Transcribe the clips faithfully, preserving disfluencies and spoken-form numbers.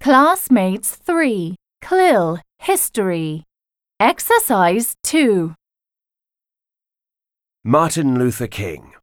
Classmates three, C L I L, History. Exercise two. Martin Luther King.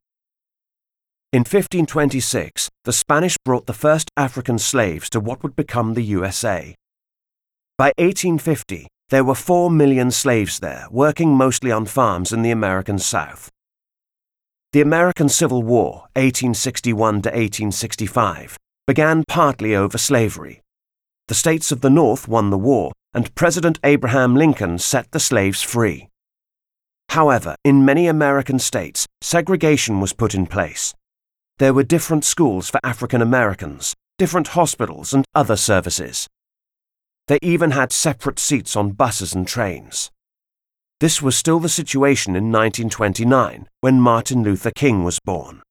In fifteen twenty-six, the Spanish brought the first African slaves to what would become the U S A. By eighteen fifty, there were four million slaves there, working mostly on farms in the American South. The American Civil War, eighteen sixty-one to eighteen sixty-five, began partly over slavery. The states of the North won the war, and President Abraham Lincoln set the slaves free. However, in many American states, segregation was put in place. There were different schools for African Americans, different hospitals and other services. They even had separate seats on buses and trains. This was still the situation in nineteen twenty-nine, when Martin Luther King was born.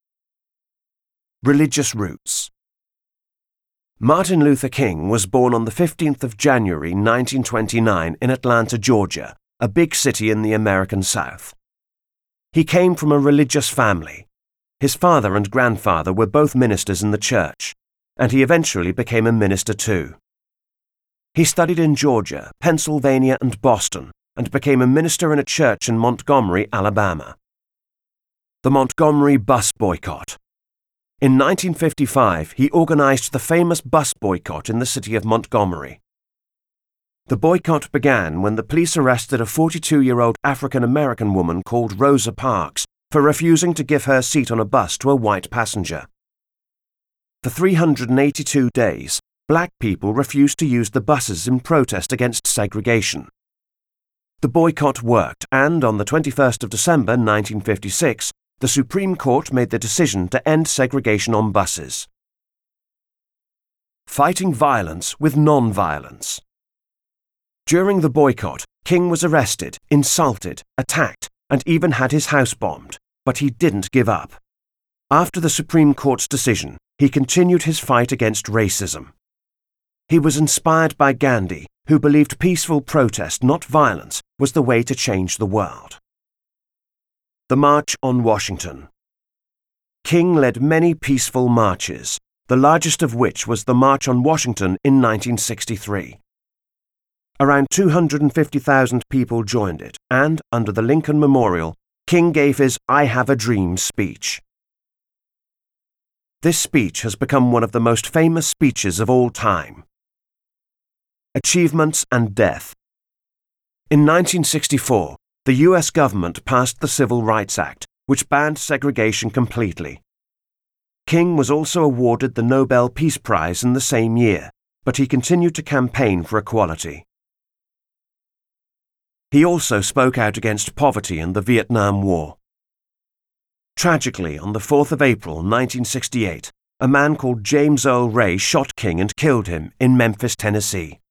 Religious roots. Martin Luther King was born on the fifteenth of January nineteen twenty-nine in Atlanta, Georgia, a big city in the American South. He came from a religious family. His father and grandfather were both ministers in the church, and he eventually became a minister too. He studied in Georgia, Pennsylvania, and Boston, and became a minister in a church in Montgomery, Alabama. The Montgomery Bus Boycott. In nineteen fifty-five, he organized the famous bus boycott in the city of Montgomery. The boycott began when the police arrested a forty-two-year-old African-American woman called Rosa Parks for refusing to give her seat on a bus to a white passenger. For three hundred eighty-two days, black people refused to use the buses in protest against segregation. The boycott worked, and on the twenty-first of December nineteen fifty-six, the Supreme Court made the decision to end segregation on buses. Fighting violence with non-violence. During the boycott, King was arrested, insulted, attacked, and even had his house bombed, but he didn't give up. After the Supreme Court's decision, he continued his fight against racism. He was inspired by Gandhi, who believed peaceful protest, not violence, was the way to change the world. The March on Washington. King led many peaceful marches, the largest of which was the March on Washington in nineteen sixty-three. Around two hundred fifty thousand people joined it, and, under the Lincoln Memorial, King gave his I Have a Dream speech. This speech has become one of the most famous speeches of all time. Achievements and death. In nineteen sixty-four, the U S government passed the Civil Rights Act, which banned segregation completely. King was also awarded the Nobel Peace Prize in the same year, but he continued to campaign for equality. He also spoke out against poverty and the Vietnam War. Tragically, on the fourth of April nineteen sixty-eight, a man called James Earl Ray shot King and killed him in Memphis, Tennessee.